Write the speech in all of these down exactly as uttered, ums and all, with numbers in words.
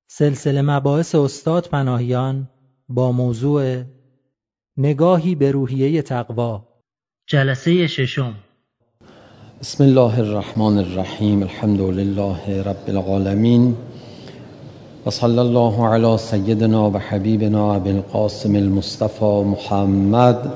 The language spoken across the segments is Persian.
سلسله مباحث استاد پناهیان با موضوع نگاهی به روحیه تقوا، جلسه ششم. بسم الله الرحمن الرحیم. الحمد لله رب العالمین و صلی الله علی سیدنا و حبیبنا ابی القاسم المصطفى محمد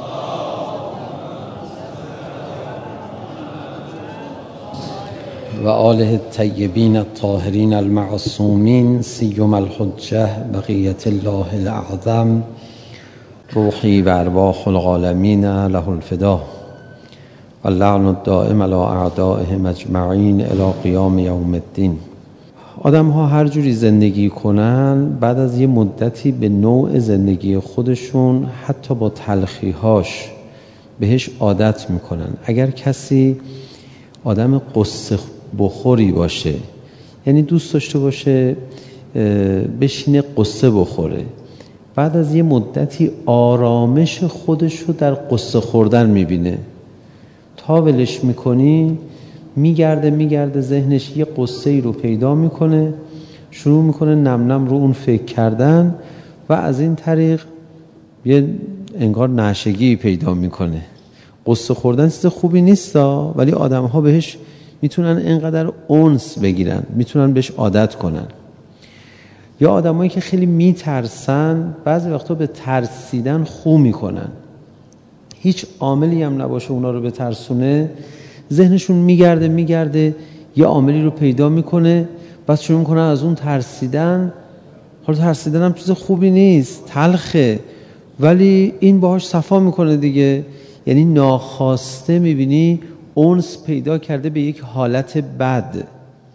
و آله الطیبین الطاهرین المعصومین سیما الحجة بقیة الله الاعظم روحی و ارواح العالمین له الفدا و اللعن الدائم علی اعدائهم اجمعین الی قیام یوم الدین. آدم ها هر جوری زندگی کنن بعد از یه مدتی به نوع زندگی خودشون حتی با تلخیهاش بهش عادت میکنن. اگر کسی آدم قصه بخوری باشه، یعنی دوست داشته باشه بشینه قصه بخوره، بعد از یه مدتی آرامش خودش رو در قصه خوردن میبینه. تا ولش میکنی میگرده میگرده ذهنش یه قصه ای رو پیدا میکنه، شروع میکنه نم نم رو اون فکر کردن و از این طریق یه انگار نعشگی پیدا میکنه. قصه خوردن چیز خوبی نیستا، ولی آدم ها بهش میتونن اینقدر انس بگیرن، میتونن بهش عادت کنن. یا آدمایی که خیلی میترسن بعضی وقتا به ترسیدن خو میکنن، هیچ عاملی هم نباشه اونا رو بترسونه، ذهنشون میگرده میگرده یه عاملی رو پیدا میکنه، بعد شروع میکنن از اون ترسیدن. حالا ترسیدن هم چیز خوبی نیست، تلخه، ولی این باهاش صفا میکنه دیگه. یعنی ناخواسته میبینی انس پیدا کرده به یک حالت بد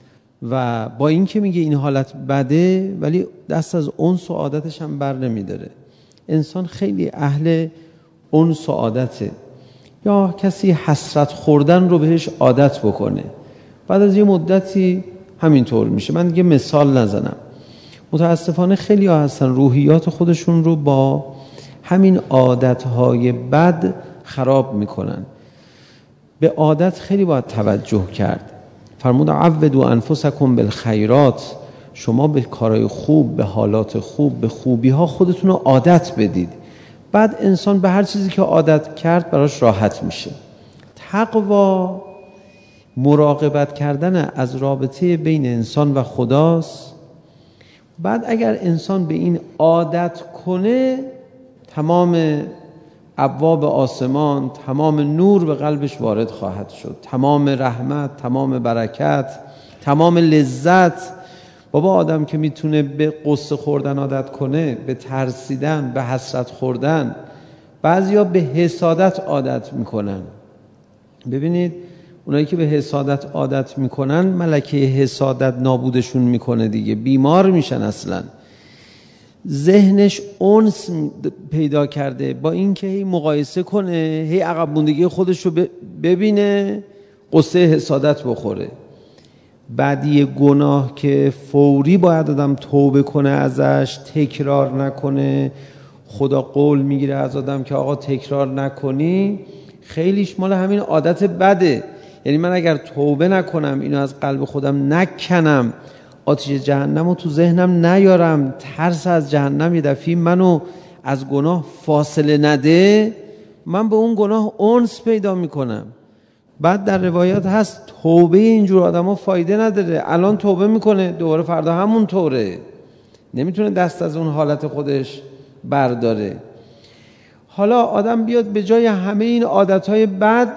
و با این که میگه این حالت بده ولی دست از انس و عادتش هم بر نمیداره. انسان خیلی اهل انس و عادته. یا کسی حسرت خوردن رو بهش عادت بکنه، بعد از یه مدتی همینطور میشه. من دیگه مثال نزنم. متاسفانه خیلی ها هستن روحیات خودشون رو با همین عادتهای بد خراب میکنن. به عادت خیلی باید توجه کرد. فرمود عودوا انفسکم بالخیرات، شما به کارهای خوب، به حالات خوب، به خوبی ها خودتون رو عادت بدید. بعد انسان به هر چیزی که عادت کرد براش راحت میشه. تقوا مراقبت کردن از رابطه بین انسان و خداست. بعد اگر انسان به این عادت کنه تمام ابواب آسمان، تمام نور به قلبش وارد خواهد شد، تمام رحمت، تمام برکت، تمام لذت. بابا آدم که میتونه به قصه خوردن عادت کنه، به ترسیدن، به حسرت خوردن، بعضیا به حسادت عادت میکنن. ببینید اونایی که به حسادت عادت میکنن ملکه حسادت نابودشون میکنه دیگه، بیمار میشن. اصلا ذهنش انس پیدا کرده با این که هی مقایسه کنه، هی عقب موندگی خودش رو ببینه، قصه حسادت بخوره. بعدی گناه که فوری باید آدم توبه کنه ازش، تکرار نکنه. خدا قول میگیره از آدم که آقا تکرار نکنی، خیلیش مال همین عادت بده. یعنی من اگر توبه نکنم، اینو از قلب خودم نکنم، آتش جهنم رو تو ذهنم نیارم، ترس از جهنم یه دفعی منو از گناه فاصله نده، من به اون گناه انس پیدا میکنم. بعد در روایات هست توبه اینجور آدم ها فایده نداره. الان توبه میکنه دوباره فردا همون طوره، نمیتونه دست از اون حالت خودش برداره. حالا آدم بیاد به جای همه این عادتهای بد،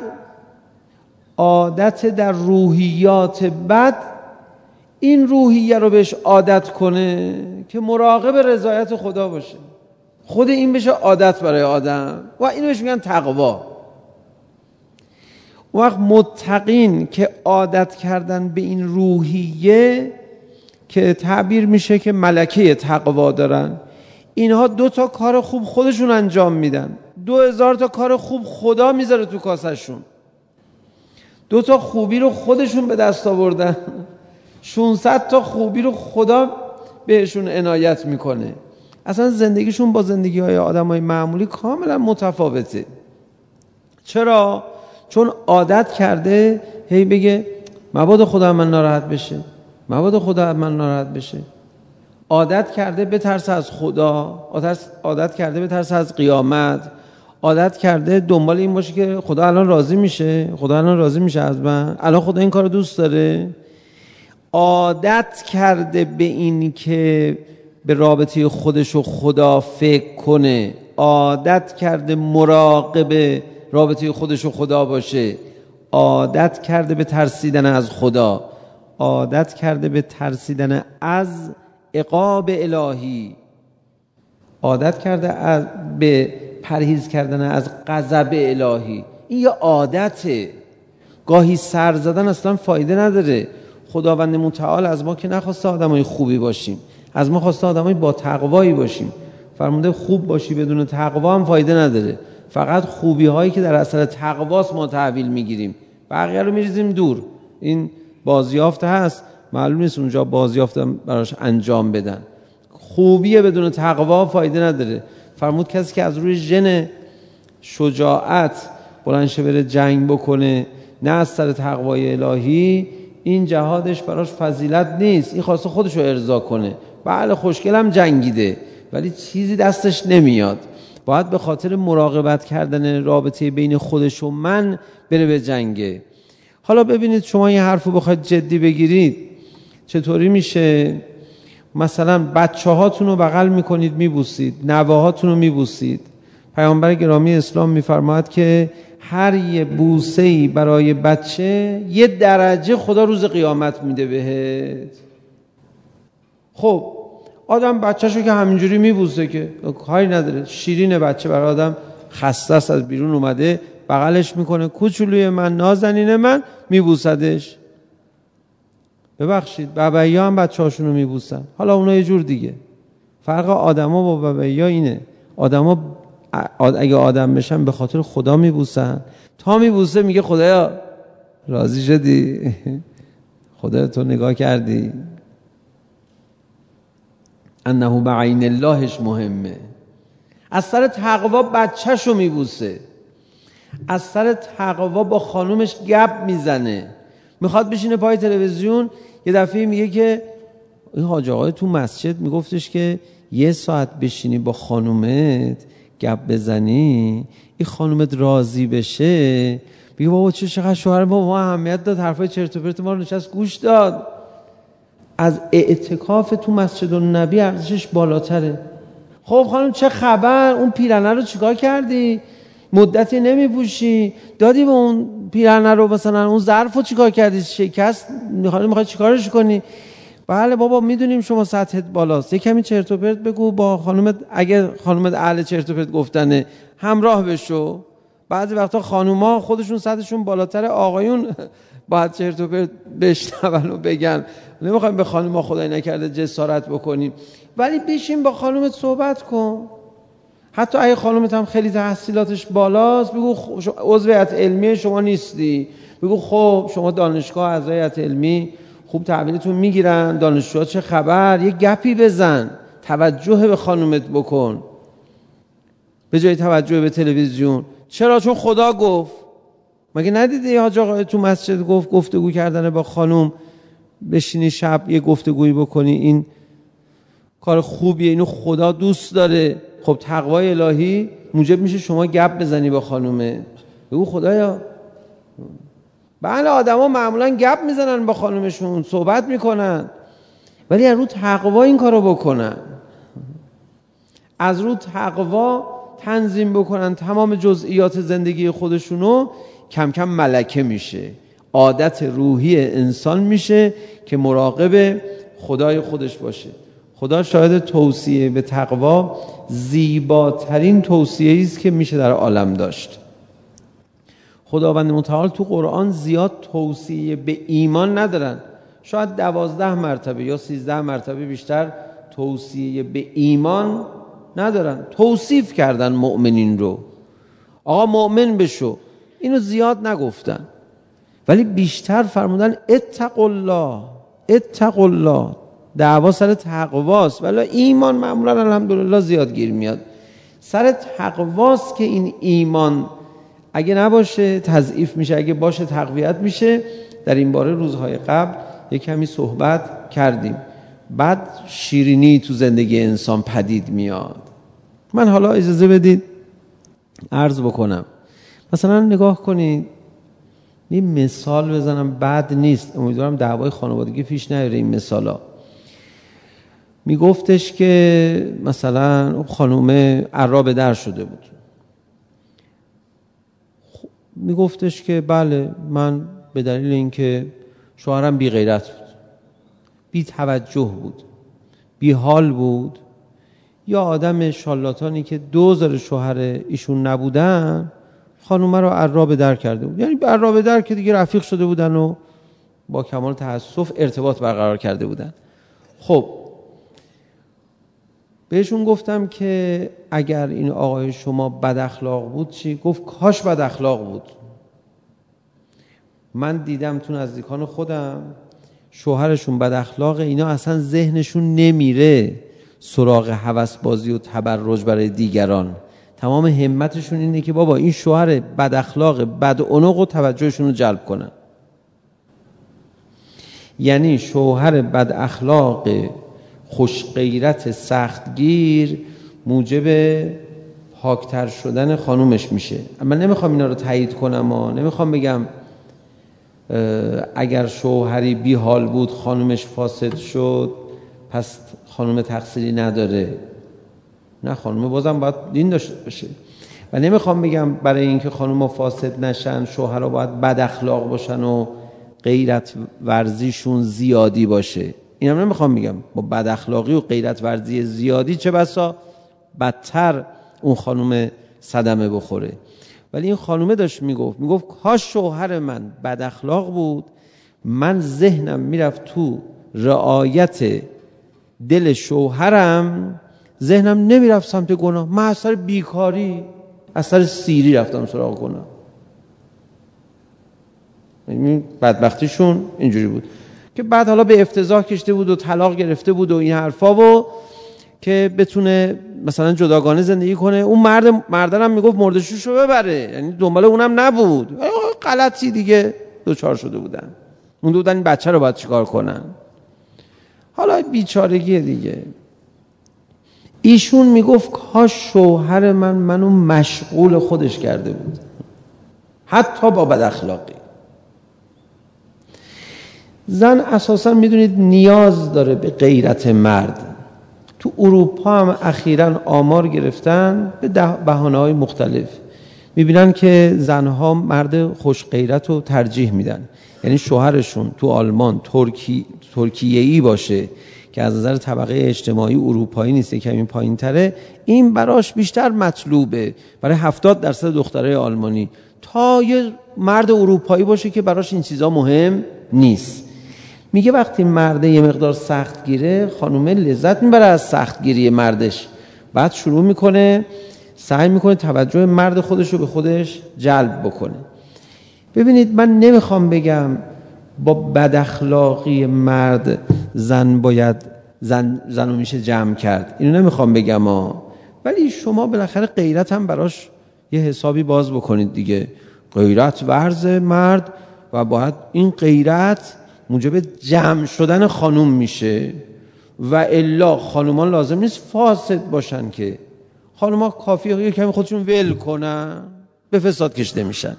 عادت در روحیات بد، این روحیه رو بهش عادت کنه که مراقب رضایت خدا باشه. خود این بشه عادت برای آدم و اینو بهش میگن تقوا. اون وقت متقین که عادت کردن به این روحیه که تعبیر میشه که ملکه تقوا دارن، اینها دو تا کار خوب خودشون انجام میدن، دو هزار تا کار خوب خدا میذاره تو کاسهشون. دو تا خوبی رو خودشون به دست آوردن، ششصد تا خوبی رو خدا بهشون عنایت میکنه. اصلا زندگیشون با زندگی های آدم های معمولی کاملا متفاوته. چرا؟ چون عادت کرده هی بگه مبادا خدا من ناراحت بشه، مبادا خدا من ناراحت بشه. عادت کرده بترسه از خدا، عادت کرده بترسه از قیامت، عادت کرده دنبال این باشه که خدا الان راضی میشه، خدا الان راضی میشه از من، الان خدا این کارو دوست داره. عادت کرده به این که به رابطه خودش و خدا فکر کنه، عادت کرده مراقب رابطه خودش و خدا باشه، عادت کرده به ترسیدن از خدا، عادت کرده به ترسیدن از عقاب الهی، عادت کرده از به پرهیز کردن از غضب الهی. این یه عادته. گاهی سر زدن اصلا فایده نداره. خداوند متعال از ما که نخواسته آدمای خوبی باشیم، از ما خواسته آدمای با تقوایی باشیم. فرموده خوب باشی بدون تقوا هم فایده نداره. فقط خوبی هایی که در اثر تقواست ما تحویل میگیریم، بقیه رو میریزیم دور. این بازیافت هست، معلوم نیست اونجا بازیافت براش انجام بدن. خوبی بدون تقوا فایده نداره. فرمود کسی که از روی ژن شجاعت بلند شه بره جنگ بکنه نه از سر تقوای الهی، این جهادش براش فضیلت نیست. این خواسته خودشو ارضا کنه. بله خوشگلم جنگیده ولی چیزی دستش نمیاد. باید به خاطر مراقبت کردن رابطه بین خودش و من بره به جنگه. حالا ببینید شما این حرفو بخواید جدی بگیرید چطوری میشه؟ مثلا بچه هاتون رو بغل میکنید میبوسید، نوه هاتون رو میبوسید. پیامبر گرامی اسلام میفرماید که هر یه بوسه‌ای برای بچه یه درجه خدا روز قیامت میده بهت. خب آدم بچه‌شو که همینجوری میبوسه که کاری نداره، شیرین بچه برای آدم خسته است، از بیرون اومده بغلش میکنه، کوچولوی من، نازنین من، میبوسدش. ببخشید بابایی‌ها هم بچه‌هاشون رو میبوسن. حالا اونا یه جور دیگه. فرق آدما با بابایی‌ها اینه. آدما اگه آدم بشن به خاطر خدا میبوسن. تا میبوسه میگه خدایا راضی شدی؟ خدا تو نگاه کردی؟ انه بعین اللهش مهمه. از سر تقوا بچه‌شو میبوسه، از سر تقوا با خانومش گپ میزنه. میخواد بشینه پای تلویزیون، یه دفعه میگه که این حاج آقای تو مسجد میگفتش که یه ساعت بشینی با خانومت گپ بزنی این خانومت راضی بشه. میگه بابا چه چقدر شوهر ما ما اهمیت داد، حرفای چرت و پرت ما رو نشست گوش داد. از اعتکاف تو مسجد النبی ارزشش بالاتره. خب خانم چه خبر؟ اون پیرنه رو چیکار کردی؟ مدتی نمیپوشی، دادی به اون پیرنه رو، مثلا اون ظرف رو چیکار کردی؟ شکست میخوای میخوای چیکارش کنی؟ بله بابا میدونیم شما سطحت بالاست، یه کمی چرت و پرت بگو با خانومت، اگه خانومت اهل چرت و پرت گفتنه همراه بشو. بعضی وقتا خانوما خودشون سطحشون بالاتر آقایون باید چرت و پرت بشنون و بگن. نمیخوایم به خانوما خدای نکرده جسارت بکنیم، ولی بشین با خانومت صحبت کن. حتی اگه خانومت هم خیلی تحصیلاتش بالاست بگو عضو هیئت علمی شما نیستی، بگو خب شما دانشگاه اعضای هیئت علمی خوب تحویلتون میگیرن، دانشجوها چه خبر؟ یه گپی بزن، توجه به خانومت بکن به جای توجه به تلویزیون. چرا؟ چون خدا گفت. مگه ندیدی حاج آقا تو مسجد گفت گفتگو کردن با خانوم بشینی شب یه گفتگویی بکنی این کار خوبیه، اینو خدا دوست داره. خب تقوای الهی موجب میشه شما گپ بزنی با خانومه، بگو خدایا. بله آدما معمولا گپ میزنن با خانومشون، صحبت میکنن، ولی از رو تقوا این کارو بکنن، از رو تقوا تنظیم بکنن تمام جزئیات زندگی خودشونو، کم کم ملکه میشه، عادت روحی انسان میشه که مراقب خدای خودش باشه. خدا شاهد توصیه به تقوا زیباترین توصیه‌ای است که میشه در عالم داشت. خداوند متعال تو قرآن زیاد توصیه به ایمان ندارن، شاید دوازده مرتبه یا سیزده مرتبه بیشتر توصیه به ایمان ندارن. توصیف کردن مؤمنین رو، آقا مؤمن بشو، اینو زیاد نگفتن، ولی بیشتر فرمودن اتقوا الله اتقوا الله. دعوا سر تقواست، ولی ایمان معمولا الحمدلله زیاد گیر میاد. سر تقواست که این ایمان اگه نباشه تضعیف میشه، اگه باشه تقویت میشه. در این باره روزهای قبل یک کمی صحبت کردیم. بعد شیرینی تو زندگی انسان پدید میاد. من حالا اجازه بدید عرض بکنم. مثلا نگاه کنید، یه مثال بزنم، بد نیست، امیدوارم دعوای خانوادگی پیش نیاره این مثالا. میگفتش که مثلا خانوم عراب در شده بود، میگفتش که بله من به دلیل اینکه شوهرم بی غیرت بود، بی توجه بود، بی حال بود، یا آدم شالاتانی که دوزار شوهر ایشون نبودن، خانومه رو عراب در کرده بود. یعنی عراب در که دیگه رفیق شده بودن و با کمال تأسف ارتباط برقرار کرده بودن. خب بهشون گفتم که اگر این آقای شما بد اخلاق بود چی؟ گفت کاش بد اخلاق بود. من دیدم تو نزدیکان خودم شوهرشون بد اخلاقه، اینا اصلا ذهنشون نمیره سراغ هوس بازی و تبرج برای دیگران. تمام همتشون اینه که بابا این شوهر بد اخلاق بد عنق و توجهشون رو جلب کنن. یعنی شوهر بد اخلاق خوش غیرت سختگیر موجب پاکتر شدن خانومش میشه. اما نمیخوام اینا رو تایید کنم و نمیخوام بگم اگر شوهری بی حال بود خانومش فاسد شد پس خانوم تقصیری نداره. نه، خانوم بازم باید دین داشته باشه. و نمیخوام بگم برای اینکه خانوم فاسد نشن شوهرها باید بد اخلاق باشن و غیرت ورزیشون زیادی باشه. اینم نمیخوام بگم با بد اخلاقی و غیرت ورزی زیادی چه بسا بدتر اون خانوم صدمه بخوره. ولی این خانومه داشت میگفت میگفت کاش شوهر من بد اخلاق بود، من ذهنم میرفت تو رعایت دل شوهرم، ذهنم نمیرفت سمت گناه. من از سر بیکاری از سر سیری رفتم سراغ گناه. این بدبختیشون اینجوری بود که بعد حالا به افتضاح کشته بود و طلاق گرفته بود و این حرفا و که بتونه مثلا جداگانه زندگی کنه. اون مرد مردن هم میگفت مردشوش رو ببره، یعنی دنبال اونم نبود، غلطی دیگه دوچار شده بودن. اون بودن این بچه رو باید چیکار کنن. حالا بیچارگی دیگه. ایشون میگفت کاش شوهر من منو مشغول خودش کرده بود، حتی با بد اخلاقی. زن اساسا میدونید نیاز داره به غیرت مرد. تو اروپا هم اخیراً آمار گرفتن به بهانه‌های مختلف، میبینن که زنها مرد خوش غیرت رو ترجیح میدن. یعنی شوهرشون تو آلمان ترکی ترکیه‌ای باشه که از نظر طبقه اجتماعی اروپایی نیست، کمی پایین‌تره، این براش بیشتر مطلوبه برای هفتاد درصد دخترای آلمانی تا یه مرد اروپایی باشه که براش این چیزا مهم نیست. میگه وقتی مرده یه مقدار سخت گیره، خانومه لذت میبره از سخت گیری مردش، بعد شروع میکنه سعی میکنه توجه مرد خودش رو به خودش جلب بکنه. ببینید من نمیخوام بگم با بد اخلاقی مرد زن باید زن زنو میشه جمع کرد، اینو نمیخوام بگم ها. ولی شما بالاخره غیرت هم براش یه حسابی باز بکنید دیگه. غیرت ورز مرد و باید این غیرت موجب جمع شدن خانوم میشه و الا خانومان لازم نیست فاسد باشن که. خانوما کافیه یه کمی خودشون ول کنن به فساد کشیده میشن.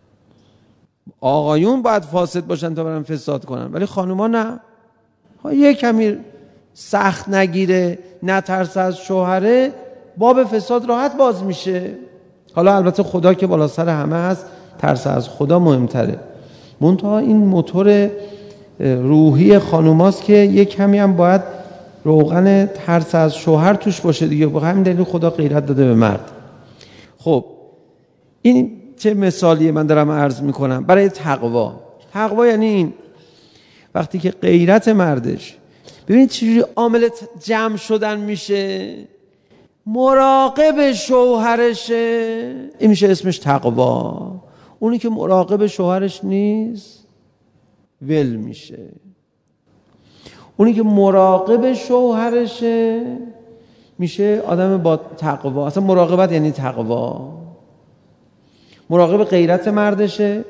آقایون باید فاسد باشن تا برن فساد کنن، ولی خانوما نه. یه کمی سخت نگیره، نترسه از شوهره، باب فساد راحت باز میشه. حالا البته خدا که بالا سر همه هست، ترس از خدا مهمتره. منتها این موتور روحی خانوماست که یه کمی هم باید روغن ترس از شوهر توش باشه دیگه. به همین دلیل خدا غیرت داده به مرد. خب این چه مثالیه من دارم عرض میکنم برای تقوا. تقوا یعنی این وقتی که غیرت مردش، ببینید چجوری عامل جمع شدن میشه، مراقب شوهرشه، این میشه اسمش تقوا. اونی که مراقب شوهرش نیست ول میشه. اونی که مراقب شوهرشه میشه آدم با تقوا. اصلا مراقبت یعنی تقوا. مراقب غیرت مردشه،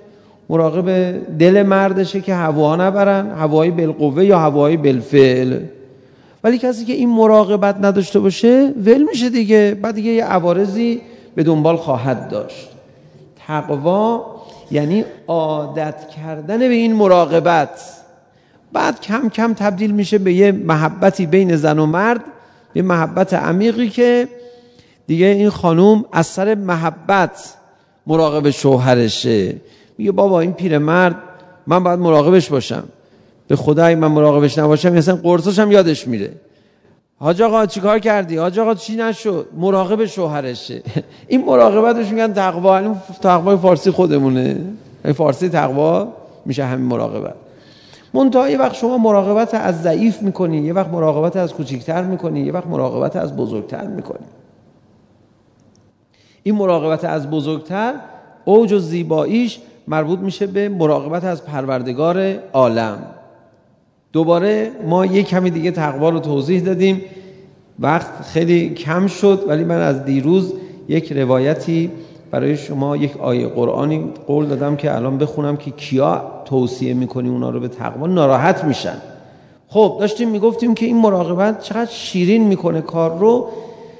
مراقب دل مردشه که هوا نبرن، هوایی بالقوه یا هوایی بالفعل. ولی کسی که این مراقبت نداشته باشه ول میشه دیگه، بعد دیگه یه عوارضی به دنبال خواهد داشت. تقوا یعنی عادت کردن به این مراقبت، بعد کم کم تبدیل میشه به یه محبتی بین زن و مرد، یه محبت عمیقی که دیگه این خانوم از سر محبت مراقب شوهرشه. میگه بابا این پیرمرد من باید مراقبش باشم، به خدای من مراقبش نباشم مثلا قرصش هم یادش میره. حاج آقا چی کار کردی؟ حاج آقا چی نشد؟ مراقب شوهرشه. این مراقبتش میگن تقوا. این تقوای فارسی خودمونه، این فارسی تقوا میشه همین مراقبت. منتها یه وقت شما مراقبت از ضعیف میکنی، یه وقت مراقبت از کوچیکتر میکنی، یه وقت مراقبت از بزرگتر میکنی. این مراقبت از بزرگتر اوج و زیباییش مربوط میشه به مراقبت از پروردگار عالم. دوباره ما یک کمی دیگه تقوا رو توضیح دادیم، وقت خیلی کم شد، ولی من از دیروز یک روایتی برای شما، یک آیه قرآنی قول دادم که الان بخونم که کیا توصیه میکنی اونا رو به تقوا ناراحت میشن. خب داشتیم میگفتیم که این مراقبت چقدر شیرین میکنه کار رو،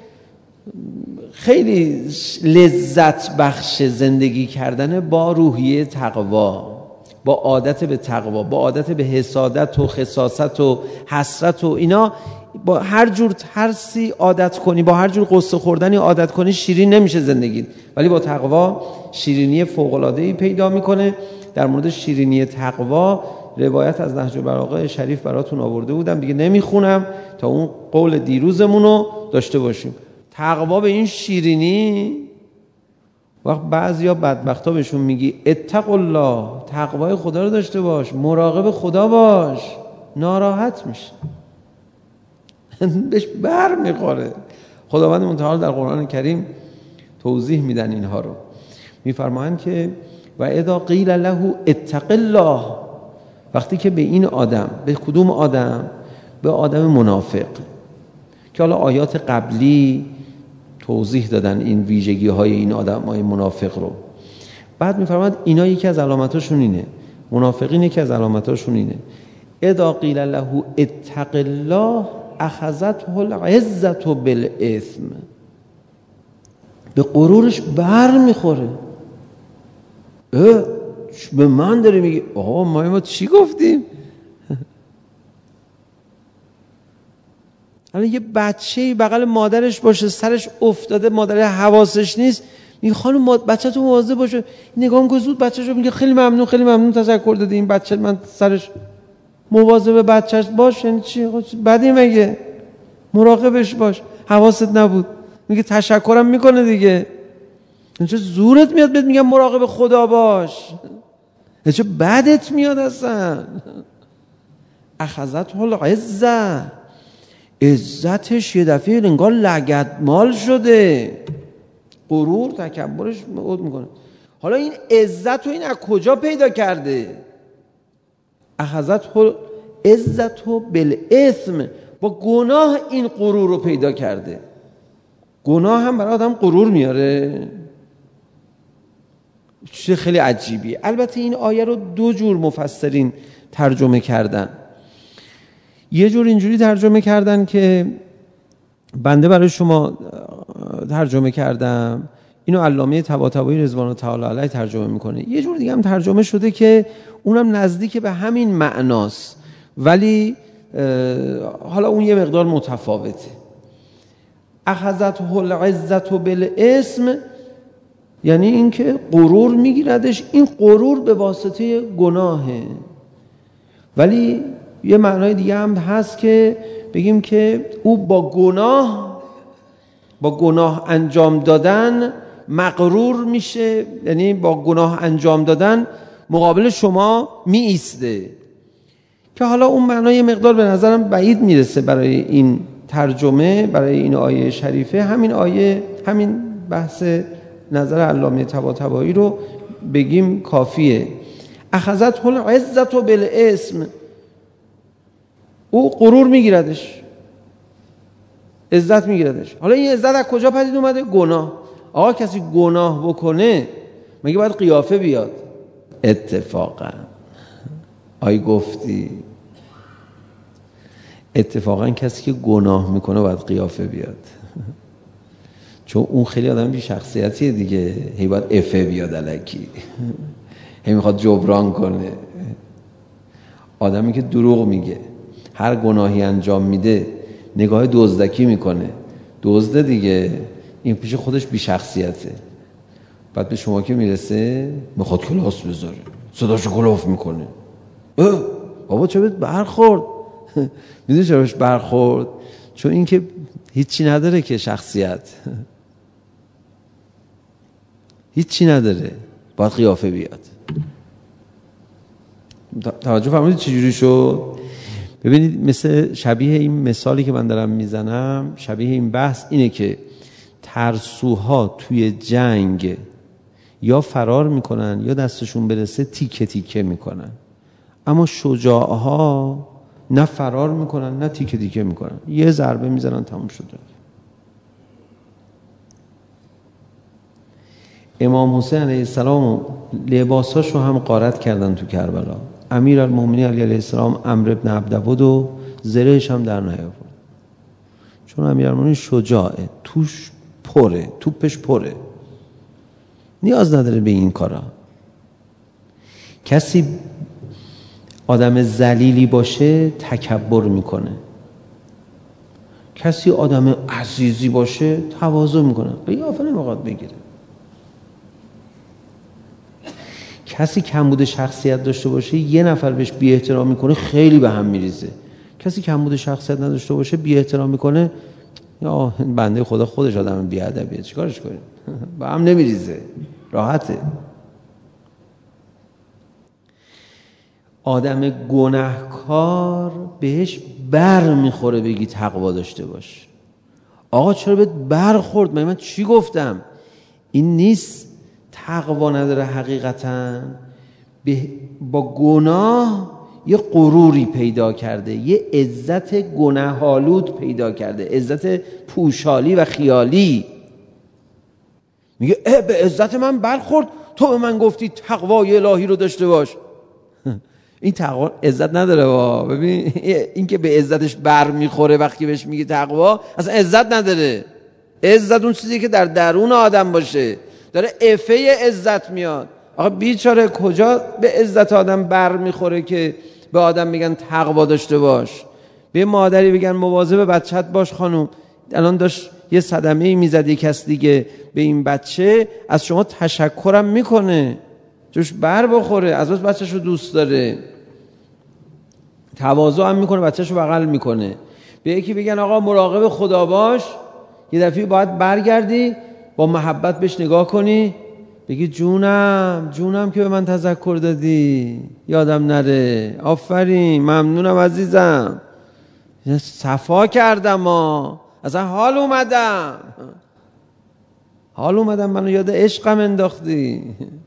خیلی لذت بخش زندگی کردن با روحیه تقوا، با عادت به تقوا، با عادت به حسادت و خساست و حسرت و اینا. با هر جور ترسی عادت کنی، با هر جور قصه خوردنی عادت کنی، شیرین نمیشه زندگی. ولی با تقوا شیرینی فوق‌العاده‌ای پیدا میکنه. در مورد شیرینی تقوا روایت از نهج البلاغه شریف براتون آورده بودم، دیگه نمیخونم تا اون قول دیروزمون رو داشته باشیم. تقوا به این شیرینی، وقت بعضیا بدبختا بهشون میگی اتق الله، تقوای خدا رو داشته باش، مراقب خدا باش، ناراحت میشه، بهش بر میخوره. خداوند متعال در قرآن کریم توضیح میدن اینها رو، میفرمایند که و اذا قیل له اتق الله، وقتی که به این آدم، به کدوم آدم؟ به آدم منافق، که حالا آیات قبلی توضیح دادن این ویژگی های این آدم های منافق رو. بعد میفرماید اینا یکی از علامتاشون اینه، منافقین یکی از علامتاشون اینه اذا قیل له اتق الله اخذته العزة بالاثم، به غرورش بر میخوره. به من داره میگه آقا ما ما چی گفتیم؟ حالا یه بچه‌ای بغل مادرش باشه، سرش افتاده، مادر حواسش نیست، میگه خانم بچه تو مواظب باشه. نگاه می‌کنه زود بچه‌شو میگه خیلی ممنون خیلی ممنون تشکر دادی، این بچه من سرش مواظب بچه‌ش باش. یعنی چی؟ بدی مگه؟ مراقبش باش، حواست نبود. میگه تشکرم میکنه دیگه. چه زورت میاد بهت میگم مراقب خدا باش؟ چه بدت میاد اصلا؟ اخذته العزة، عزتش یه دفعه انگار لگدمال شده، غرور تکبرش عود میکنه. حالا این عزت رو این از کجا پیدا کرده؟ اخذته العزة بالاثم، با گناه این غرور رو پیدا کرده. گناه هم برای آدم غرور میاره، چیز خیلی عجیبیه. البته این آیه رو دو جور مفسرین ترجمه کردن. یه جور اینجوری ترجمه کردن که بنده برای شما ترجمه کردم، اینو علامه طباطبایی رضوان الله تعالی علیه ترجمه میکنه. یه جور دیگه هم ترجمه شده که اونم نزدیک به همین معناست، ولی حالا اون یه مقدار متفاوته. اخذته العزة بالاسم یعنی اینکه غرور میگیردش، این غرور به واسطه گناهه. ولی یه معنای دیگه هم هست که بگیم که او با گناه با گناه انجام دادن مغرور میشه، یعنی با گناه انجام دادن مقابل شما می ایسته، که حالا اون معنای مقدار به نظرم بعید میرسه برای این ترجمه، برای این آیه شریفه. همین آیه، همین بحث نظر علامه طباطبایی رو بگیم کافیه. اخذته العزة بالاسم، او غرور میگیردش، عزت میگیردش. حالا این عزت از کجا پدید اومده؟ گناه. آقا کسی گناه بکنه مگه باید قیافه بیاد؟ اتفاقا آی گفتی اتفاقا کسی که گناه میکنه باید قیافه بیاد، چون اون خیلی آدم بی شخصیتیه دیگه، هی باید افه بیاد الکی، هی میخواد جبران کنه. آدمی که دروغ میگه، هر گناهی انجام میده نگاه دزدکی میکنه، دزده دیگه، این پیش خودش بی شخصیته. بعد به شما که میرسه میخواد کلاس بذاره، صداشو کلاف میکنه. اه بابا چه بهت برخورد؟ میدونی چرا بهش برخورد؟ چون این که هیچی نداره که شخصیت، هیچی نداره، باید قیافه بیاد. توجه فرمودید چجوری شد؟ ببینید مثل شبیه این مثالی که من دارم میزنم، شبیه این بحث اینه که ترسوها توی جنگ یا فرار میکنن یا دستشون برسه تیکه تیکه میکنن، اما شجاعها نه فرار میکنن نه تیکه تیکه میکنن، یه ضربه میزنن تموم شده. امام حسین علیه السلام لباساشو هم غارت کردن تو کربلا، امیر المومنین علیه السلام عمرو بن عبدود و زرهش هم در نیاورد، چون امیر المومنین شجاعه، توش پره، توپش پره، نیاز نداره به این کارا. کسی آدم ذلیلی باشه تکبر میکنه، کسی آدم عزیزی باشه تواضع میکنه، قیافه نمیخواد بگیره. کسی کمبود شخصیت داشته باشه یه نفر بهش بی احترام میکنه خیلی به هم میریزه، کسی کمبود شخصیت نداشته باشه بی احترام میکنه، یا بنده خدا خودش آدم بی ادبیه، چیکارش کنیم؟ به هم نمیریزه، راحته. آدم گناهکار بهش بر میخوره بگی تقوا داشته باش. آقا چرا بهت برخورد؟ من من چی گفتم؟ این نیست. تقوا نداره حقیقتا، با گناه یه غروری پیدا کرده، یه عزت گناه‌آلود پیدا کرده، عزت پوشالی و خیالی. میگه اه به عزت من برخورد، تو به من گفتی تقوای الهی رو داشته باش. این تقوا عزت نداره. وا ببین این که به عزتش بر میخوره وقتی بهش میگه تقوا، اصلا عزت نداره. عزت اون چیزی که در درون آدم باشه، داره افه عزت میاد. آقا بیچاره کجا به عزت آدم بر میخوره که به آدم میگن تقوا داشته باش؟ به مادری بگن مواظب بچت باش خانم، الان داشت یه صدمه‌ای میزد یک کس دیگه به این بچه، از شما تشکرم میکنه، جوش بر بخوره، از بس بچه‌شو دوست داره، تواضع هم میکنه، بچه‌شو بغل میکنه. به یکی بگن آقا مراقب خدا باش، یه دفعه باید برگردی با محبت بهش نگاه کنی، بگی جونم جونم که به من تذکر دادی، یادم نره، آفرین، ممنونم عزیزم، صفا کردم، ها اصلا حال اومدم حال اومدم منو یاد عشقم انداختی.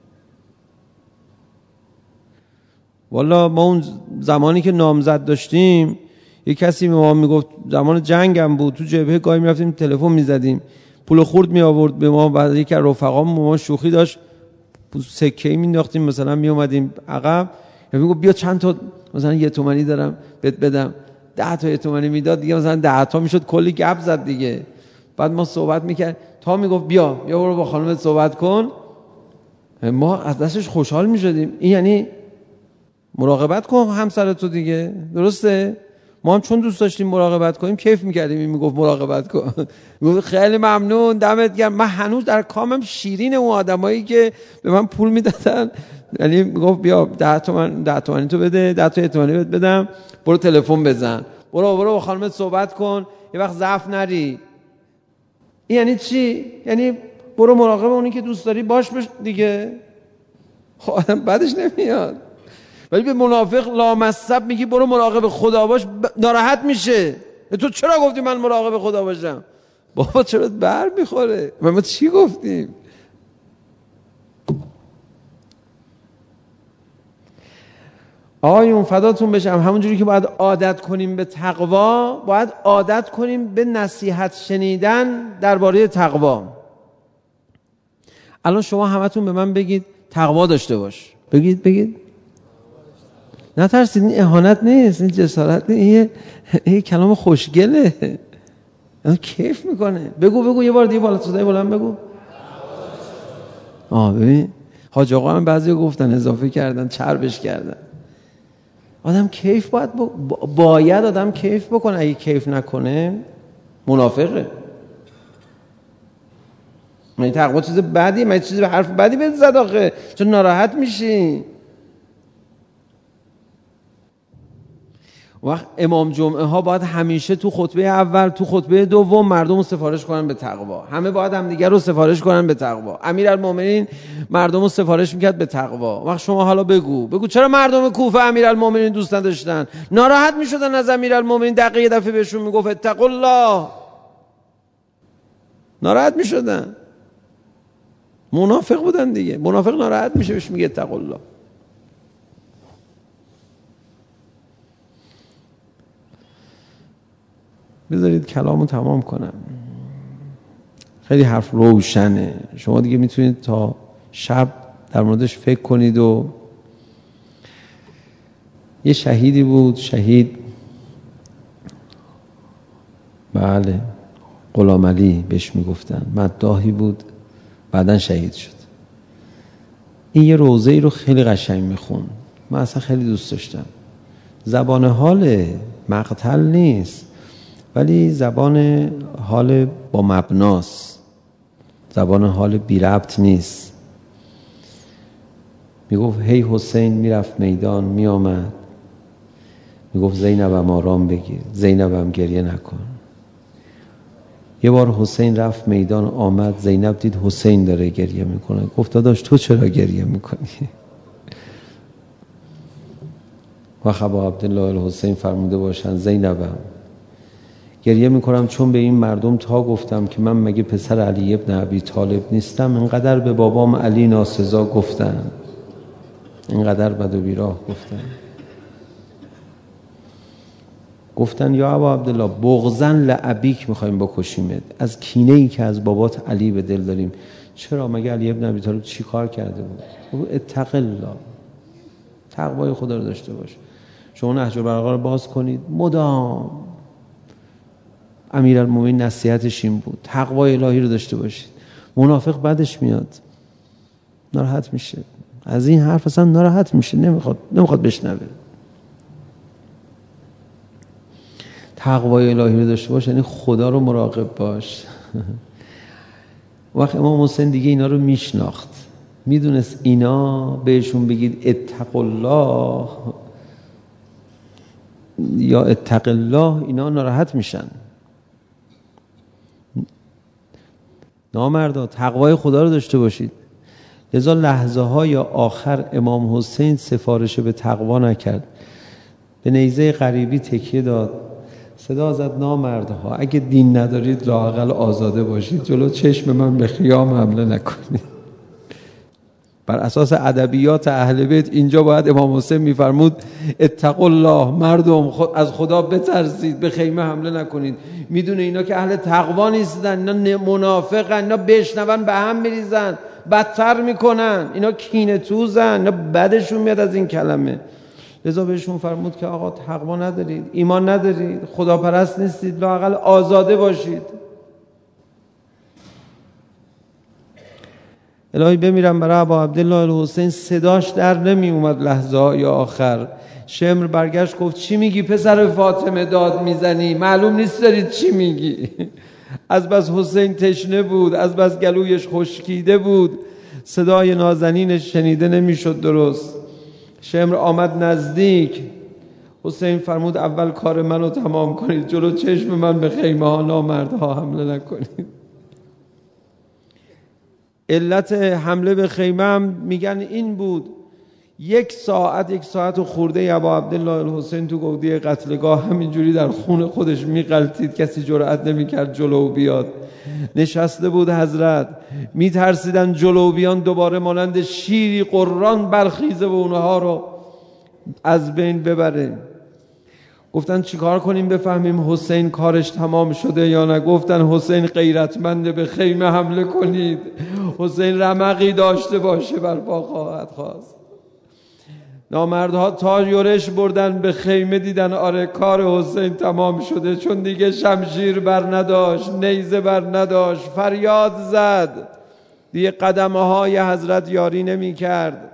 والا ما اون زمانی که نامزد داشتیم یه کسی به ما میگفت، زمان جنگم بود، تو جبهه گاهی میرفتیم تلفن میزدیم، پول خورد می آورد به ما، بعد یکی از رفقامون ما شوخی داشت، سکه‌ای مینداختیم مثلا می اومدیم عقب، یا میگفت بیا چند تا مثلا یه تومانی دارم بهت بدم، ده تا یه تومانی میداد دیگه، مثلا ده تا میشد، کلی گپ زد دیگه. بعد ما صحبت میکرد تا میگفت بیا بیا برو با خانمت صحبت کن، ما از دستش خوشحال میشدیم. این یعنی مراقبت کن همسر تو دیگه، درسته؟ ما هم چون دوست داشتیم مراقبت کنیم کیف میکردیم این میگفت مراقبت کن. میگفت خیلی ممنون دمت گرم. من هنوز در کامم شیرین اون آدمایی که به من پول میدادن، یعنی میگفت بیا ده تومن ده تومانی تو بده، ده تا تومانی بهت بدم، برو تلفن بزن، برو برو با خانمت صحبت کن، یه وقت ضعف نری. این یعنی چی؟ یعنی برو مراقب اونی که دوست داری باش بش دیگه. خب آدم بعدش نمیاد. ولی به منافق لامصب میگی برو مراقب خدا باش، ناراحت میشه. تو چرا گفتی من مراقب خدا باشم؟ بابا چرا بر میخوره؟ ما چی گفتیم؟ آقایون فداتون بشم، همونجوری که باید عادت کنیم به تقوا، باید عادت کنیم به نصیحت شنیدن درباره تقوا. الان شما همتون به من بگید تقوا داشته باش. بگید بگید نترسید، این اهانت نیست، این جسارت نیست، این, این کلام خوشگله، این کیف میکنه. بگو بگو یه بار دیگه بالا صدای بلند بگو. آه ببین حاج آقا هم بعضی گفتن اضافه کردن، چربش کردن. آدم کیف باید با... باید آدم کیف بکنه، اگه کیف نکنه منافقه. من تقوا چیز بدی، من چیز به حرف بدی بهت زد آخه، چون ناراحت میشی. وقت امام جمعه ها باید همیشه تو خطبه اول، تو خطبه دوم مردم رو سفارش کنن به تقوا. همه باید همدیگر رو سفارش کنن به تقوا. امیرالمومنین مردم رو سفارش میکرد به تقوا. وقت شما حالا بگو بگو چرا مردم کوفه امیرالمومنین دوست نداشتن؟ ناراحت میشدن از امیرالمومنین، دقیقه یه دفعه بهشون میگفت اتقوا الله، ناراحت میشدن. منافق بودن دیگه. منافق ناراحت میشه بهش میگه اتقوا الله. بذارید کلامو تمام کنم. خیلی حرف روشنه، شما دیگه میتونید تا شب در موردش فکر کنید. و یه شهیدی بود، شهید بله غلام علی بهش میگفتن، مداحی بود، بعدن شهید شد. این یه روزه ای رو خیلی قشنگ میخون، من اصلا خیلی دوست داشتم. زبان حال مقتل نیست، ولی زبان حال با مبناست، زبان حال بی ربط نیست. میگفت هی حسین میرفت میدان، میآمد میگفت زینبم آرام بگیر، زینبم گریه نکن. یه بار حسین رفت میدان، آمد، زینب دید حسین داره گریه میکنه، گفت داداش تو چرا گریه میکنی؟ و خبا عبدالله الحسین فرموده باشن زینبم گریه میکنم چون به این مردم تا گفتم که من مگه پسر علی ابن ابی طالب نیستم؟ اینقدر به بابام علی ناسزا گفتن، اینقدر بد و بیراه گفتن. گفتن یا ابا عبدالله بغضن لعبیک میخوایم بکشیمت، از کینه ای که از بابات علی به دل داریم. چرا؟ مگه علی ابن ابی طالب چی کار کرده بود؟ اتق الله، تقوای خدا رو داشته باش. شما نهج البلاغه رو باز کنید، مدام امیرالمومنین نصیحتش این بود، تقوای الهی رو داشته باشید. منافق بعدش میاد ناراحت میشه از این حرف، اصلا ناراحت میشه، نمیخواد نمیخواد بشنوه. تقوای الهی رو داشته باش یعنی خدا رو مراقب باش. وقت امام حسین دیگه اینا رو میشناخت، میدونست اینا بهشون بگید اتق الله یا اتق الله، اینا ناراحت میشن. نامردا تقوای خدا رو داشته باشید. لذا لحظه های آخر امام حسین سفارش به تقوا نکرد، به نیزه غریبی تکیه داد، صدا زد نامردها اگه دین ندارید لااقل آزاده باشید، جلو چشم من به خیام حمله نکنید. بر اساس ادبیات اهل بیت اینجا باید امام حسین میفرمود اتقوا الله، مردم خود از خدا بترسید، به خیمه حمله نکنید. میدونه اینا که اهل تقوا نیستن، اینا منافقن، اینا بشنون به هم میریزن، بدتر میکنن، اینا کینه توزن، اینا بدشون میاد از این کلمه. لذا بهشون فرمود که آقا تقوا ندارید، ایمان ندارید، خداپرست نیستید، لااقل آزاده باشید. الهی بمیرم برای ابا عبدالله الحسین، صداش در نمی اومد لحظه های آخر. شمر برگشت گفت چی میگی پسر فاطمه داد میزنی؟ معلوم نیست دارید چی میگی. از بس حسین تشنه بود، از بس گلویش خشکیده بود، صدای نازنینش شنیده نمیشد درست. شمر آمد نزدیک، حسین فرمود اول کار منو تمام کنید، جلو چشم من به خیمه ها نامردها حمله نکنید. علت حمله به خیمه هم میگن این بود، یک ساعت یک ساعت و خورده ابا عبدالله الحسین تو گودی قتلگاه همینجوری در خون خودش میغلطید، کسی جرأت نمیکرد جلو بیاد. نشسته بود حضرت، میترسیدن جلو بیان دوباره مانند شیری قران برخیزه و اونها رو از بین ببره. گفتن چیکار کنیم بفهمیم حسین کارش تمام شده یا نه؟ گفتن حسین غیرتمنده، به خیمه حمله کنید، حسین رمقی داشته باشه بر پا خواهد خواست. نامردها تا یورش بردن به خیمه دیدن آره کار حسین تمام شده، چون دیگه شمشیر بر نداشت، نیزه بر نداشت، فریاد زد، دیگه قدمه های حضرت یاری نمی کرد.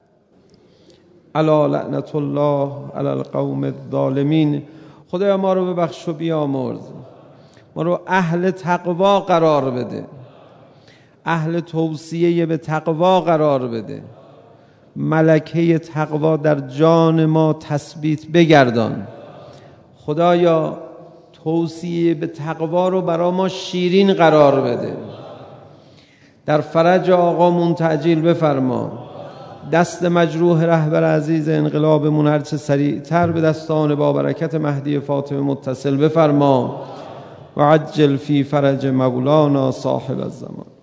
الا لعنت الله علی القوم الظالمین. خدایا ما رو ببخش و بیامرز، ما رو اهل تقوا قرار بده، اهل توصیه به تقوا قرار بده، ملکه تقوا در جان ما تثبیت بگردان. خدایا توصیه به تقوا رو برای ما شیرین قرار بده، در فرج آقامون تعجیل بفرما، دست مجروح رهبر عزیز انقلابمون هرچه سریعتر به دستان با برکت مهدی فاطمه متصل بفرما و عجل فی فرج مولانا صاحب الزمان.